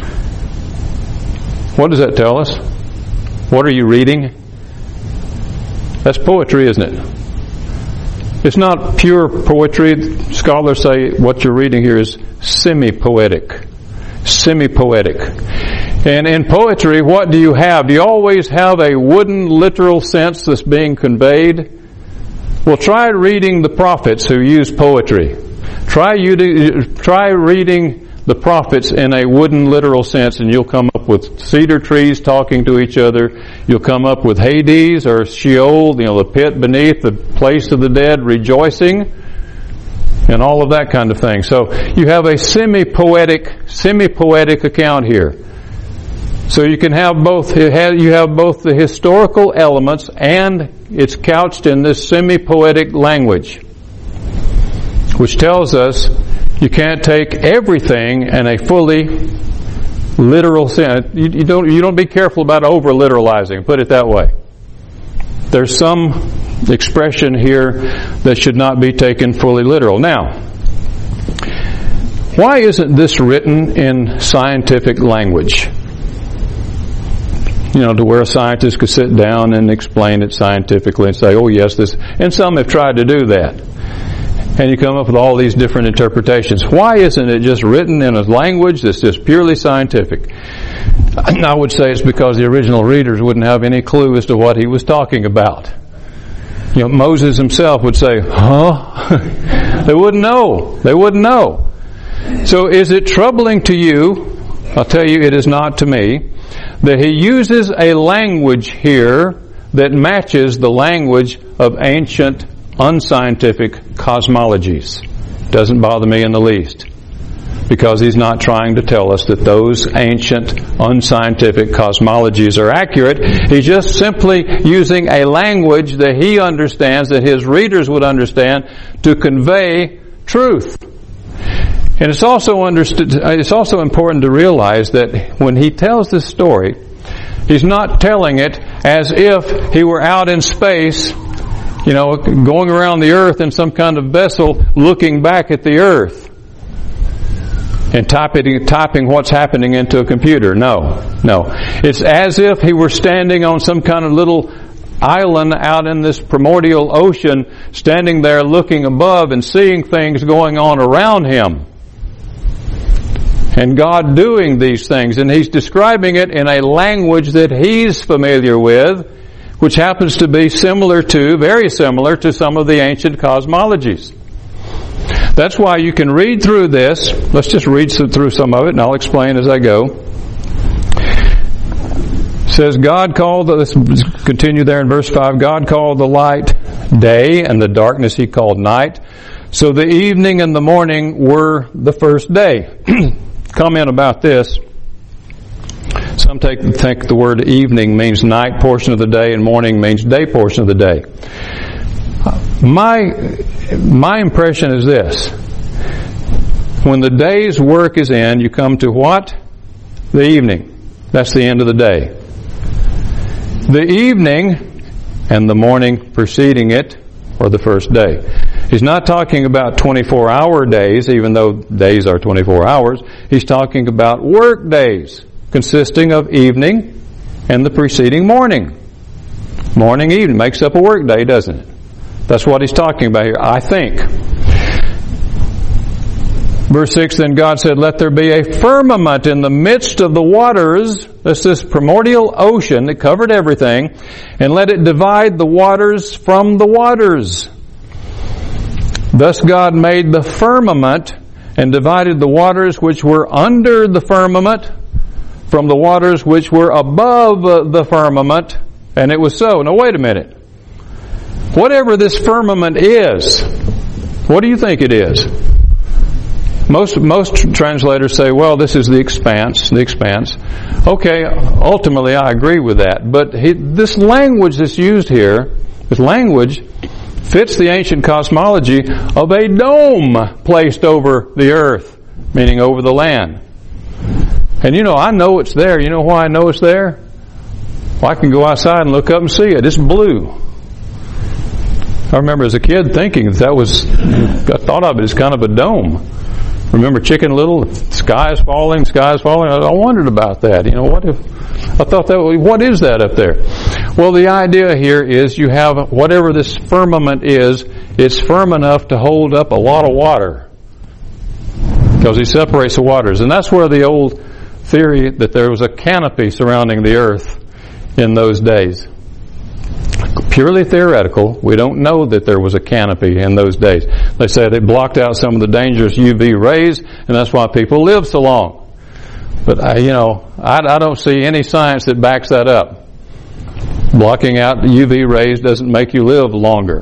What does that tell us? What are you reading? That's poetry, isn't it? It's not pure poetry. Scholars say what you're reading here is semi-poetic. Semi-poetic. And in poetry, what do you have? Do you always have a wooden, literal sense that's being conveyed? Well, try reading the prophets who use poetry. Try you to, try reading the prophets in a wooden, literal sense, and you'll come up with cedar trees talking to each other. You'll come up with Hades or Sheol, you know, the pit beneath, the place of the dead, rejoicing, and all of that kind of thing. So you have a semi-poetic, semi-poetic account here. So you can have both, you have both the historical elements, and it's couched in this semi-poetic language, which tells us you can't take everything in a fully literal sense. You, you don't, you don't be careful about over-literalizing, put it that way. There's some expression here that should not be taken fully literal. Now, why isn't this written in scientific language? You know, to where a scientist could sit down and explain it scientifically and say, oh yes, this, and some have tried to do that. And you come up with all these different interpretations. Why isn't it just written in a language that's just purely scientific? I would say it's because the original readers wouldn't have any clue as to what he was talking about. You know, Moses himself would say, huh? They wouldn't know. They wouldn't know. So is it troubling to you? I'll tell you, it is not to me, that he uses a language here that matches the language of ancient, unscientific cosmologies. Doesn't bother me in the least, because he's not trying to tell us that those ancient, unscientific cosmologies are accurate. He's just simply using a language that he understands, that his readers would understand, to convey truth. And it's also understood, it's also important to realize that when he tells this story, he's not telling it as if he were out in space, you know, going around the earth in some kind of vessel, looking back at the earth and typing, typing what's happening into a computer. No, no. It's as if he were standing on some kind of little island out in this primordial ocean, standing there looking above and seeing things going on around him. And God doing these things. And he's describing it in a language that he's familiar with, which happens to be similar to, very similar to some of the ancient cosmologies. That's why you can read through this. Let's just read through some of it, and I'll explain as I go. It says, God called, let's continue there in verse five, God called the light day, and the darkness he called night. So the evening and the morning were the first day. Comment about this. Some take, think the word evening means night portion of the day and morning means day portion of the day. My, my impression is this. When the day's work is in, you come to what? The evening. That's the end of the day. The evening and the morning preceding it or the first day. He's not talking about twenty-four hour days, even though days are twenty-four hours. He's talking about work days, consisting of evening and the preceding morning. Morning, evening makes up a work day, doesn't it? That's what he's talking about here, I think. Verse six, then God said, let there be a firmament in the midst of the waters. That's this primordial ocean that covered everything. And let it divide the waters from the waters. Thus God made the firmament and divided the waters which were under the firmament from the waters which were above the firmament. And it was so. Now wait a minute. Whatever this firmament is, what do you think it is? Most most translators say, well, this is the expanse, the expanse. Okay, ultimately I agree with that. But he, this language that's used here, this language fits the ancient cosmology of a dome placed over the earth, meaning over the land. And you know, I know it's there. You know why I know it's there? Well, I can go outside and look up and see it. It's blue. I remember as a kid thinking that, that was, I thought of it as kind of a dome. Remember Chicken Little? The sky is falling, the sky is falling. I wondered about that. You know, what if, I thought that, what is that up there? Well, the idea here is you have whatever this firmament is, it's firm enough to hold up a lot of water. Because he separates the waters. And that's where the old theory that there was a canopy surrounding the earth in those days. Purely theoretical. We don't know that there was a canopy in those days. They say they blocked out some of the dangerous U V rays, and that's why people live so long. But, I, you know, I, I don't see any science that backs that up. Blocking out the U V rays doesn't make you live longer.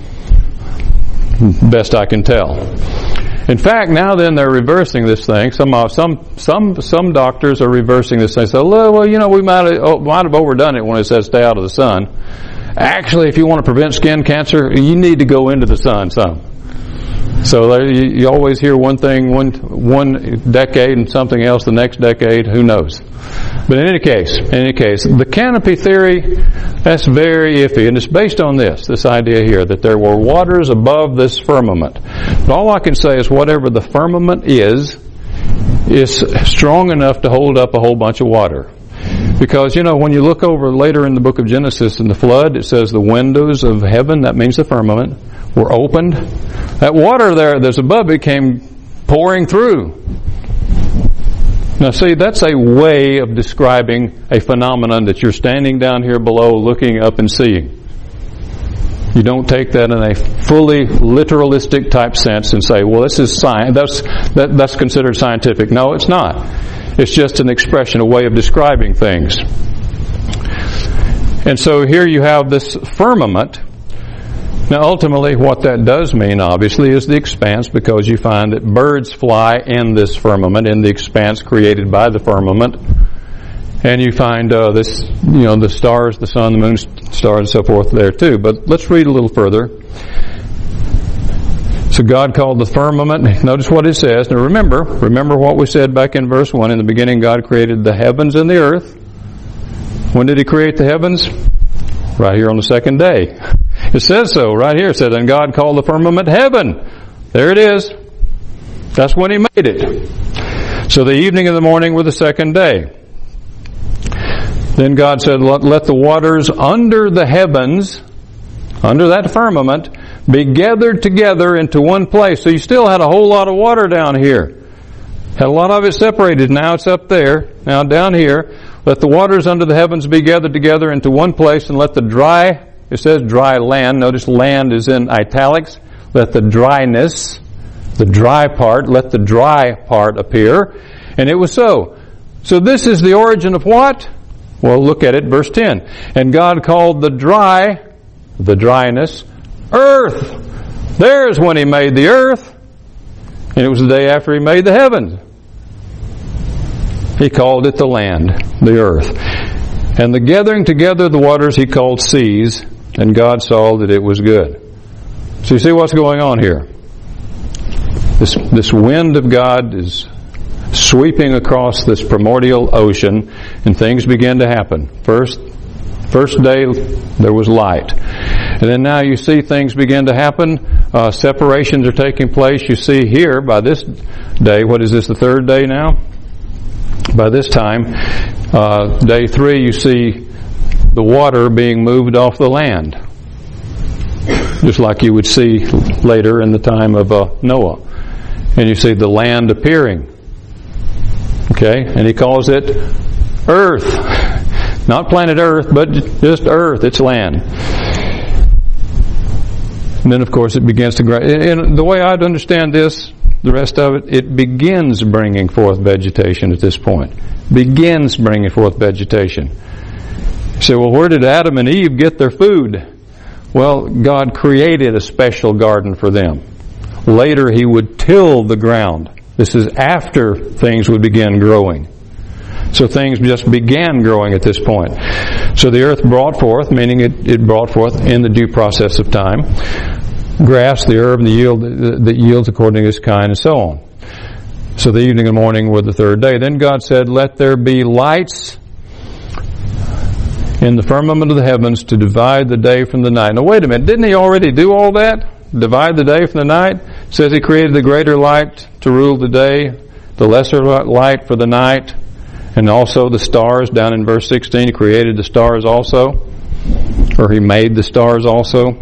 Best I can tell. In fact, now then they're reversing this thing. Some uh, some some some doctors are reversing this thing. They say, well, you know, we might have, oh, might have overdone it when it says stay out of the sun. Actually, if you want to prevent skin cancer, you need to go into the sun some. So there, you, you always hear one thing one one decade and something else the next decade. Who knows? But in any case, in any case, the canopy theory, that's very iffy, and it's based on this, this idea here, that there were waters above this firmament. But all I can say is whatever the firmament is, is strong enough to hold up a whole bunch of water. Because, you know, when you look over later in the book of Genesis in the flood, it says the windows of heaven, that means the firmament, were opened. That water there that's above it came pouring through. Now see, that's a way of describing a phenomenon that you're standing down here below looking up and seeing. You don't take that in a fully literalistic type sense and say, well, this is science, that's, that, that's considered scientific. No, it's not. It's just an expression, a way of describing things. And so here you have this firmament. Now ultimately what that does mean, obviously, is the expanse, because you find that birds fly in this firmament, in the expanse created by the firmament. And you find uh, this, you know, the stars, the sun, the moon, stars, and so forth there too. But let's read a little further. So God called the firmament. Notice what it says. Now remember, remember what we said back in verse one. In the beginning, God created the heavens and the earth. When did He create the heavens? Right here on the second day. It says so right here. It says, and God called the firmament heaven. There it is. That's when He made it. So the evening and the morning were the second day. Then God said, let, let the waters under the heavens, under that firmament, be gathered together into one place. So you still had a whole lot of water down here. Had a lot of it separated. Now it's up there. Now down here, let the waters under the heavens be gathered together into one place, and let the dry, it says dry land. Notice land is in italics. Let the dryness, the dry part, let the dry part appear. And it was so. So this is the origin of what? Well, look at it, verse ten. And God called the dry, the dryness, earth. There's when He made the earth. And it was the day after He made the heavens. He called it the land, the earth. And the gathering together of the waters He called seas, and God saw that it was good. So you see what's going on here. This, this wind of God is sweeping across this primordial ocean, and things begin to happen. First, first day there was light. And then now you see things begin to happen. Uh, separations are taking place. You see here by this day, what is this, the third day now? By this time, uh, day three, you see the water being moved off the land. Just like you would see later in the time of uh, Noah. And you see the land appearing. Okay? And He calls it earth. Not planet Earth, but just earth. It's land. And then, of course, it begins to grow. And the way I'd understand this, the rest of it, it begins bringing forth vegetation at this point. Begins bringing forth vegetation. You say, well, where did Adam and Eve get their food? Well, God created a special garden for them. Later, He would till the ground. This is after things would begin growing. So things just began growing at this point. So the earth brought forth, meaning it, it brought forth in the due process of time, grass, the herb, and the yield that yields according to its kind, and so on. So the evening and morning were the third day. Then God said, let there be lights in the firmament of the heavens to divide the day from the night. Now wait a minute, didn't He already do all that? Divide the day from the night? It says He created the greater light to rule the day, the lesser light for the night, and also the stars. Down in verse sixteen, He created the stars also, or He made the stars also.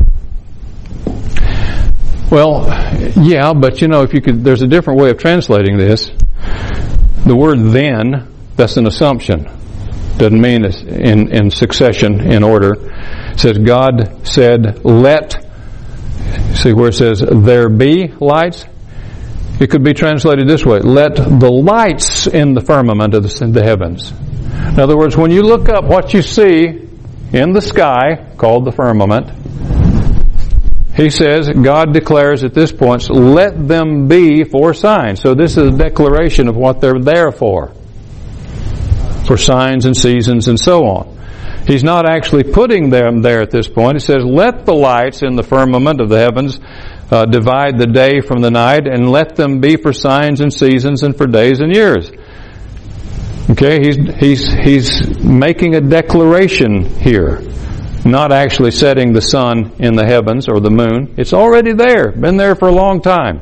Well, yeah, but you know, if you could, there's a different way of translating this. The word then, that's an assumption. Doesn't mean it's in, in succession, in order. It says God said, let, see where it says, there be lights? It could be translated this way, let the lights in the firmament of the, the heavens. In other words, when you look up what you see in the sky, called the firmament, He says, God declares at this point, let them be for signs. So this is a declaration of what they're there for. For signs and seasons and so on. He's not actually putting them there at this point. He says, let the lights in the firmament of the heavens uh, divide the day from the night, and let them be for signs and seasons and for days and years. Okay, he's, he's, he's making a declaration here. Not actually setting the sun in the heavens or the moon. It's already there. Been there for a long time.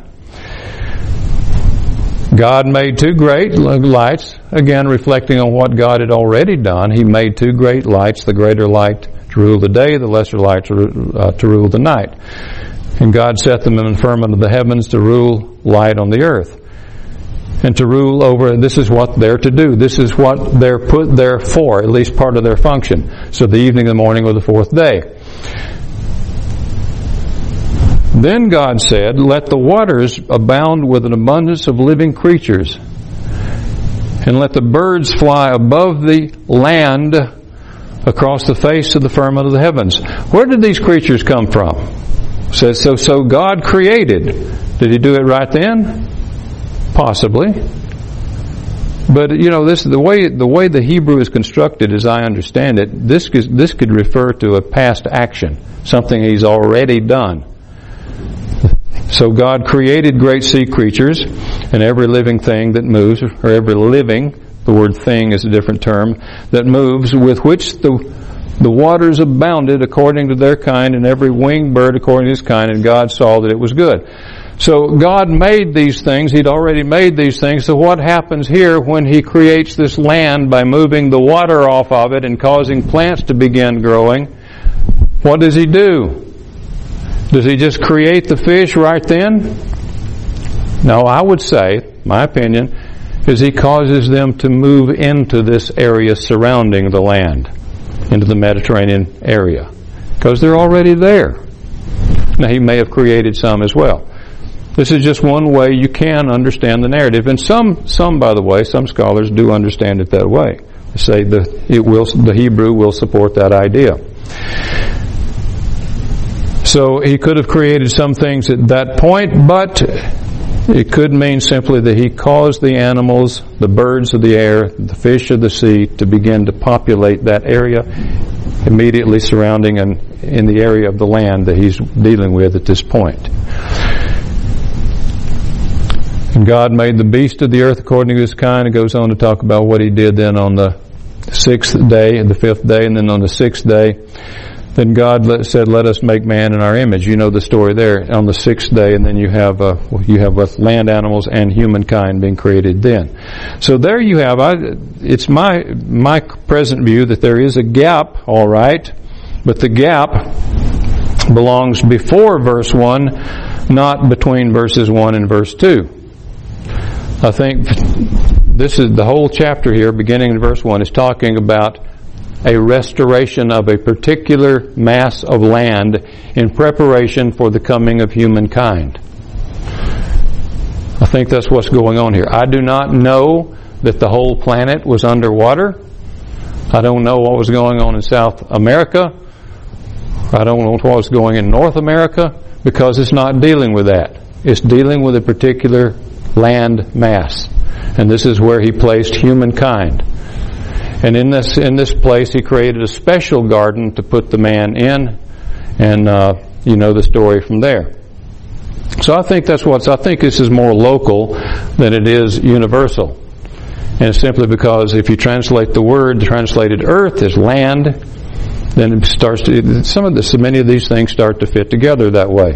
God made two great lights, again reflecting on what God had already done. He made two great lights, the greater light to rule the day, the lesser light to, uh, to rule the night. And God set them in the firmament of the heavens to rule light on the earth. And to rule over, this is what they're to do. This is what they're put there for, at least part of their function. So the evening, the morning, or the fourth day. Then God said, let the waters abound with an abundance of living creatures, and let the birds fly above the land across the face of the firmament of the heavens. Where did these creatures come from? So, so, so God created. Did He do it right then? Possibly. But, you know, this the way the way the Hebrew is constructed, as I understand it, this could, this could refer to a past action, something He's already done. So God created great sea creatures and every living thing that moves, or every living, the word thing is a different term, that moves, with which the the waters abounded according to their kind, and every winged bird according to his kind, and God saw that it was good. So God made these things. He'd already made these things. So what happens here when He creates this land by moving the water off of it and causing plants to begin growing? What does He do? Does He just create the fish right then? No, I would say, my opinion, is He causes them to move into this area surrounding the land, into the Mediterranean area, because they're already there. Now, He may have created some as well. This is just one way you can understand the narrative, and some, some, by the way, some scholars do understand it that way. They say the it will, the Hebrew will support that idea. So He could have created some things at that point, but it could mean simply that He caused the animals, the birds of the air, the fish of the sea, to begin to populate that area immediately surrounding and in the area of the land that He's dealing with at this point. And God made the beast of the earth according to His kind. It goes on to talk about what He did then on the sixth day, and the fifth day, and then on the sixth day. Then God said, let us make man in our image. You know the story there on the sixth day, and then you have uh, you have both land animals and humankind being created then. So there you have, I, it's my my present view that there is a gap, all right, but the gap belongs before verse one, not between verses one and verse two. I think this is the whole chapter here, beginning in verse one, is talking about a restoration of a particular mass of land in preparation for the coming of humankind. I think that's what's going on here. I do not know that the whole planet was underwater. I don't know what was going on in South America. I don't know what was going in North America, because it's not dealing with that. It's dealing with a particular land mass. And this is where He placed humankind. And in this in this place, He created a special garden to put the man in, and uh, you know the story from there. So I think that's what's. I think this is more local than it is universal, and it's simply because if you translate the word translated earth as land, then it starts to. Some of this, many of these things start to fit together that way.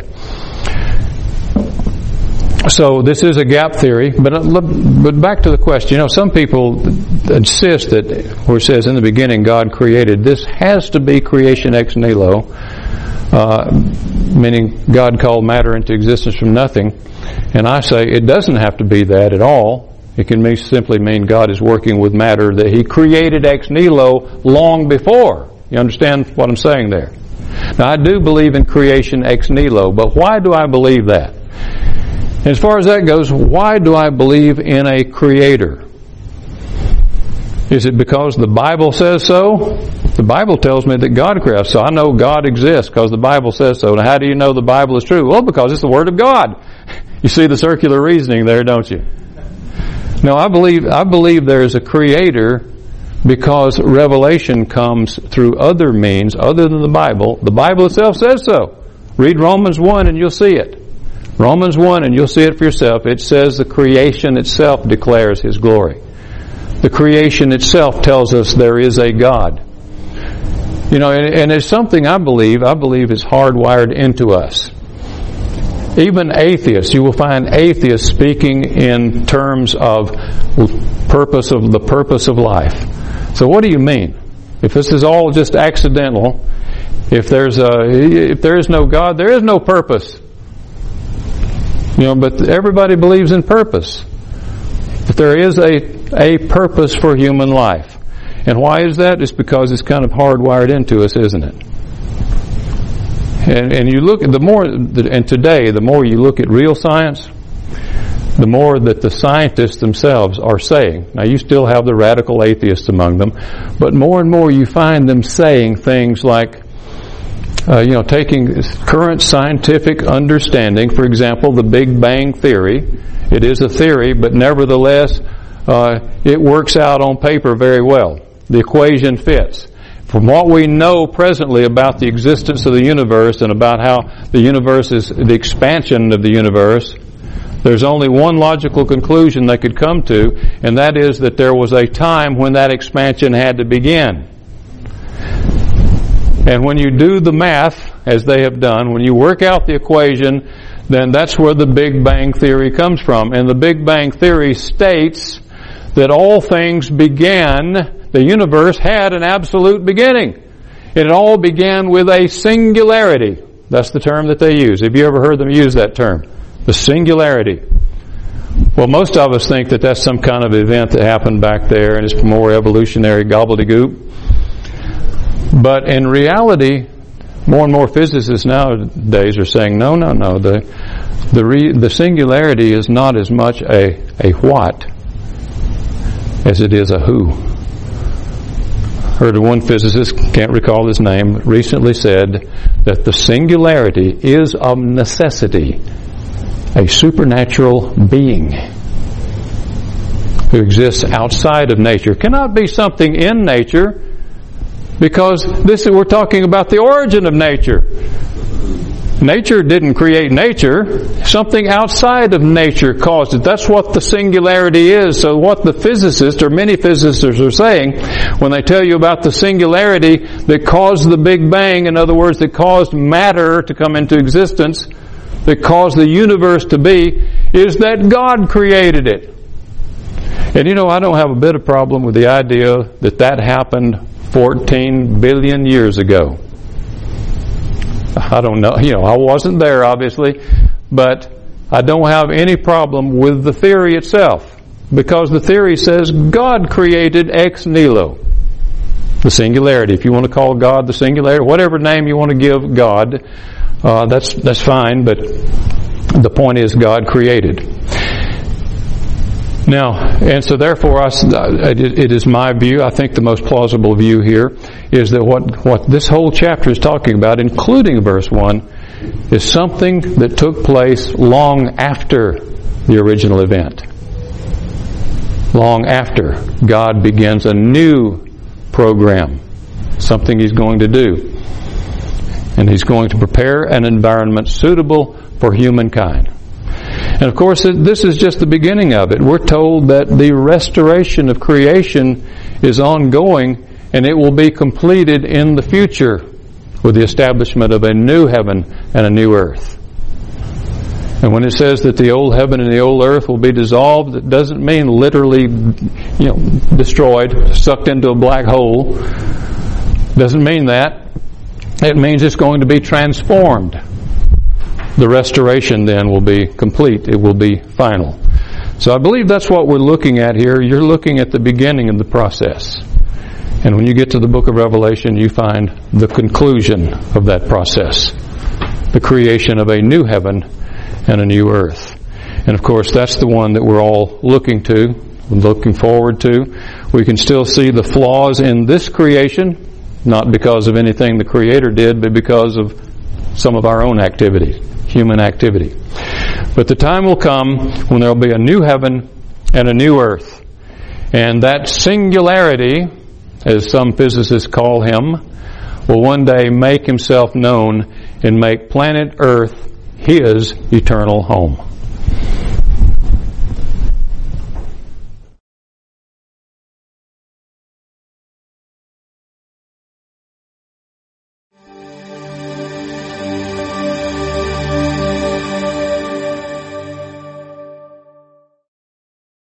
So this is a gap theory, but but back to the question. You know, some people insist that where it says in the beginning God created, this has to be creation ex nihilo, uh, meaning God called matter into existence from nothing. And I say it doesn't have to be that at all. It can mean, simply mean God is working with matter that He created ex nihilo long before. You understand what I'm saying there? Now, I do believe in creation ex nihilo, but why do I believe that? As far as that goes, why do I believe in a creator? Is it because the Bible says so? The Bible tells me that God created, so I know God exists because the Bible says so. Now, how do you know the Bible is true? Well, because it's the Word of God. You see the circular reasoning there, don't you? No, I believe I believe there is a creator because revelation comes through other means other than the Bible. The Bible itself says so. Read Romans one and you'll see it. Romans one, and you'll see it for yourself. It says the creation itself declares His glory. The creation itself tells us there is a God. You know, and, and it's something I believe, I believe is hardwired into us. Even atheists, you will find atheists speaking in terms of purpose of the purpose of life. So what do you mean? If this is all just accidental, if there's a, if there is no God, there is no purpose. You know, but everybody believes in purpose. But there is a, a purpose for human life. And why is that? It's because it's kind of hardwired into us, isn't it? And, and you look at the more, and today, the more you look at real science, the more that the scientists themselves are saying. Now, you still have the radical atheists among them, but more and more you find them saying things like, uh, you know, taking current scientific understanding, for example, the Big Bang Theory. It is a theory, but nevertheless, uh, it works out on paper very well. The equation fits. From what we know presently about the existence of the universe and about how the universe is, the expansion of the universe, there's only one logical conclusion they could come to, and that is that there was a time when that expansion had to begin. And when you do the math, as they have done, when you work out the equation, then that's where the Big Bang Theory comes from. And the Big Bang Theory states that all things began, the universe had an absolute beginning. It all began with a singularity. That's the term that they use. Have you ever heard them use that term? The singularity. Well, most of us think that that's some kind of event that happened back there and it's more evolutionary gobbledygook. But in reality, more and more physicists nowadays are saying, no, no, no. The the, re, the singularity is not as much a, a what as it is a who. Heard of one physicist, can't recall his name, recently said that the singularity is of necessity a supernatural being who exists outside of nature. Cannot be something in nature, because this we're talking about the origin of nature. Nature didn't create nature. Something outside of nature caused it. That's what the singularity is. So what the physicists, or many physicists, are saying when they tell you about the singularity that caused the Big Bang, in other words, that caused matter to come into existence, that caused the universe to be, is that God created it. And you know, I don't have a bit of problem with the idea that that happened fourteen billion years ago. I don't know, you know, I wasn't there obviously, but I don't have any problem with the theory itself, because the theory says God created ex nihilo. The singularity, if you want to call God the singularity, whatever name you want to give God, Uh, that's that's fine, but the point is God created. Now, and so therefore, I, it, it is my view, I think the most plausible view here, is that what, what this whole chapter is talking about, including verse one, is something that took place long after the original event. Long after God begins a new program, something He's going to do. And He's going to prepare an environment suitable for humankind. And of course, this is just the beginning of it. We're told that the restoration of creation is ongoing, and it will be completed in the future with the establishment of a new heaven and a new earth. And when it says that the old heaven and the old earth will be dissolved, it doesn't mean literally, you know, destroyed, sucked into a black hole. Doesn't mean that. It means it's going to be transformed. The restoration then will be complete. It will be final. So I believe that's what we're looking at here. You're looking at the beginning of the process. And when you get to the book of Revelation, you find the conclusion of that process. The creation of a new heaven and a new earth. And of course, that's the one that we're all looking to, looking forward to. We can still see the flaws in this creation, not because of anything the Creator did, but because of some of our own activity, human activity. But the time will come when there will be a new heaven and a new earth. And that singularity, as some physicists call Him, will one day make Himself known and make planet Earth His eternal home.